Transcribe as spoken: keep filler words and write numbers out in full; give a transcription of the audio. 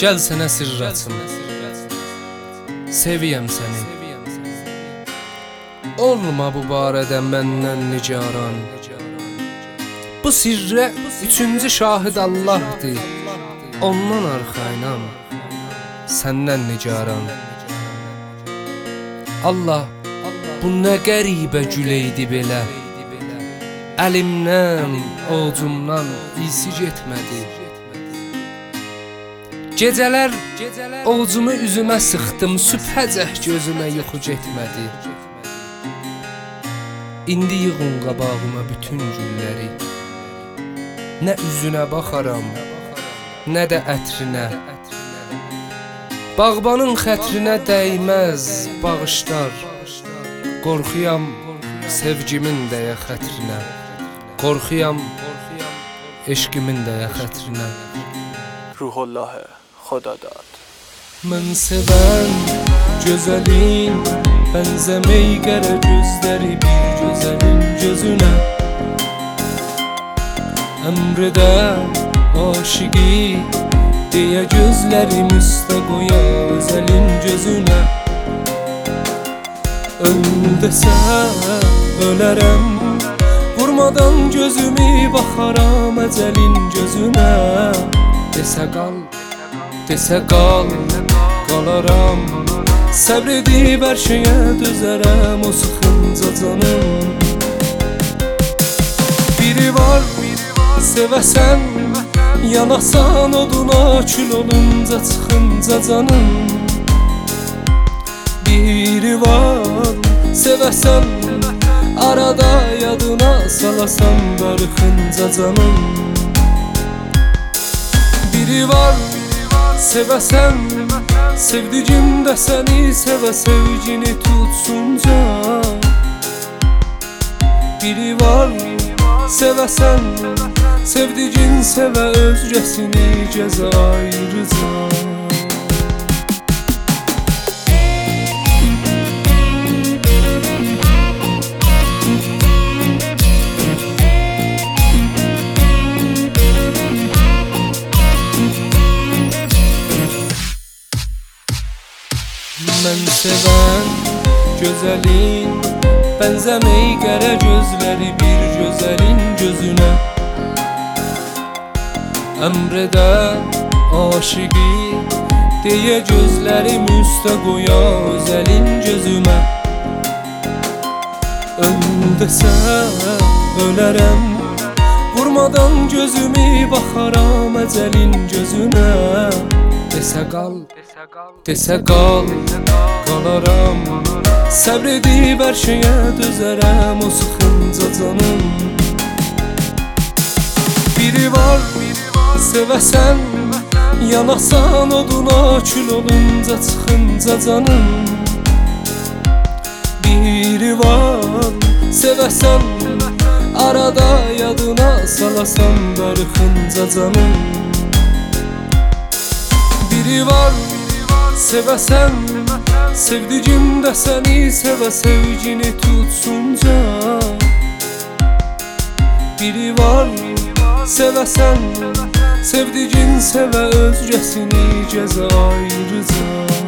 Gəl sənə sirr açım, seviyəm səni. Olma bu barədə məndən nigaran. Bu sirrə üçüncü şahid Allahdır. Ondan arxayınam, səndən nigaran. Allah, bu nə qəribə güleydi belə. Əlimdən, ovcumdan isi getmədi. Gecələr ovcumu üzümə sıxdım, sübhəcək gözümə yuxu getmədi. İndi yığın qabağıma bütün gülləri. Nə üzünə baxaram, nə də ətrinə. Bağbanın xətrinə dəyməz bağışlar. Qorxuyam sevgimin dəyə xətrinə. Qorxuyam eşqimin dəyə xətrinə. Ruhullah Xodadad. Mən sevən gözəlin, bənzəmək qərə gözləri bir gözəlin gözünə. Əmrədə aşiqi deyə gözlərim üstə qoya özəlin gözünə. Öl desə ölərəm, vurmadan gözümü baxaram əcəlin gözünə. Desə qal, desə qal, qalaram. Səbr edib hər şeyə dözərəm o sıxınca canım. Biri var, sevəsən, yanasan oduna, kül olunca çıxınca canım. Biri var, sevəsən, arada yadına salasan darıxınca canım. Biri var, sevəsən, sevdigim də səni sevə sevgini tutsunca. Biri var, sevəsən, sevdigin sevə özgəsini cəza ayrıca. Mən sevən gözəlin, bənzəmək qərə gözləri bir gözəlin gözünə. Əmrədə aşiqi deyə gözlərim üstə qoya özəlin gözümə. Öl desə ölərəm, vurmadan gözümü baxaram əcəlin gözünə. Desə qal, desə qal, qalaram. Səbr edib hər şeyə dözərəm o sıxınca canım. Biri var, sevəsən, yanasan oduna, kül olunca çıxınca canım. Biri var, sevəsən, arada yadına salasan darıxınca canım. Biri var, sevəsən, sevdigim də səni sevə sevgini tutsunca. Biri var, sevəsən, sevdigin sevə özgəsini cəza ayrıca.